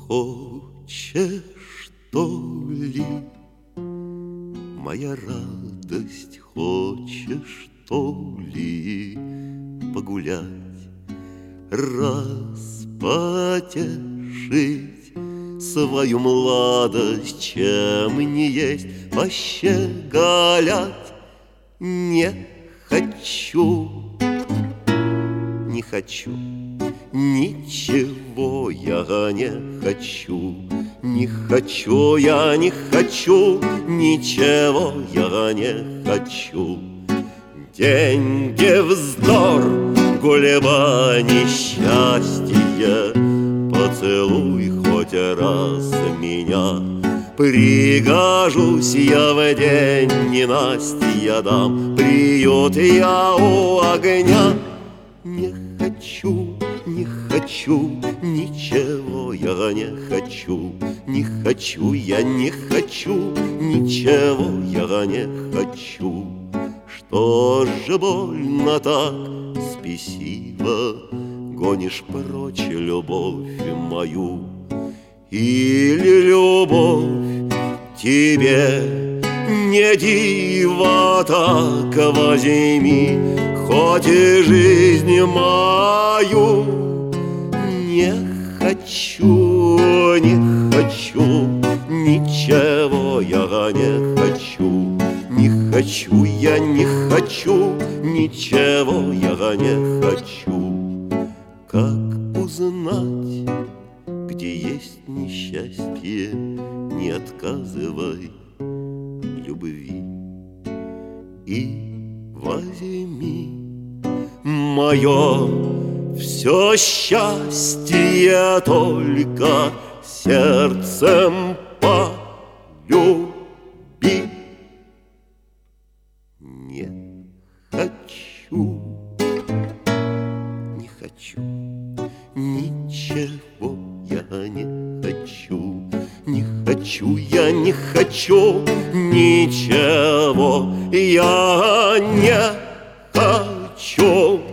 Хочешь, что ли, моя радость, хочешь, что ли, погулять, распотешить свою младость, чем не есть пощеголять? Не хочу, не хочу, ничего я не хочу. Не хочу, я не хочу, ничего я не хочу. Деньги вздор, гульба несчастье, поцелуй хоть раз меня. Пригожусь я в день ненастья, дам приют я у огня. Не хочу, не хочу, ничего я не хочу. Не хочу, я не хочу, ничего я не хочу. Что же больно так спесиво гонишь прочь любовь мою? Или любовь тебе не диво, так возьми хоть и жизнь мою. Не хочу, не хочу, ничего я не хочу. Не хочу, я не хочу, ничего я не хочу. Как узнать, где есть несчастье, не отказывай любви и возьми мое все счастье, только сердцем полюби. Не хочу, не хочу, ничего я не хочу. Не хочу, я не хочу, ничего я не хочу.